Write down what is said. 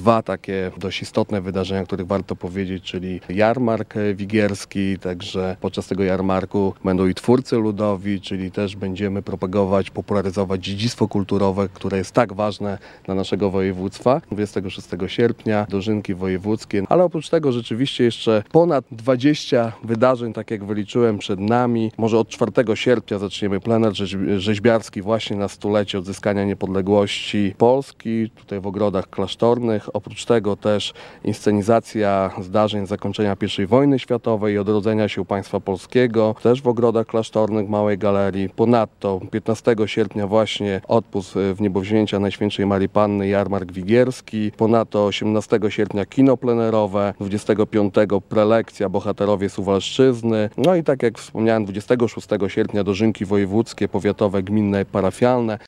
dwa takie dość istotne wydarzenia, o których warto powiedzieć, czyli jarmark wigierski, także podczas tego jarmarku będą i twórcy ludowi, czyli też będziemy propagować, popularyzować dziedzictwo kulturowe, które jest tak ważne dla naszego województwa. 26 sierpnia dożynki wojewódzkie, ale oprócz tego rzeczywiście jeszcze ponad 20 wydarzeń, tak jak wyliczyłem, przed nami. Może od 4 sierpnia zaczniemy plener rzeźbiarski właśnie na stulecie odzyskania niepodległości Polski, tutaj w ogrodach klasztornych. Oprócz tego też inscenizacja zdarzeń zakończenia I wojny światowej i odrodzenia się państwa polskiego, też w ogrodach klasztornych Małej Galerii. Ponadto 15 sierpnia właśnie odpust w niebowzięcia Najświętszej Marii Panny, jarmark wigierski. Ponadto 18 sierpnia kino plenerowe, 25 prelekcja Bohaterowie Suwalszczyzny. No i tak jak wspomniałem, 26 sierpnia dożynki wojewódzkie, powiatowe, gminne, parafialne.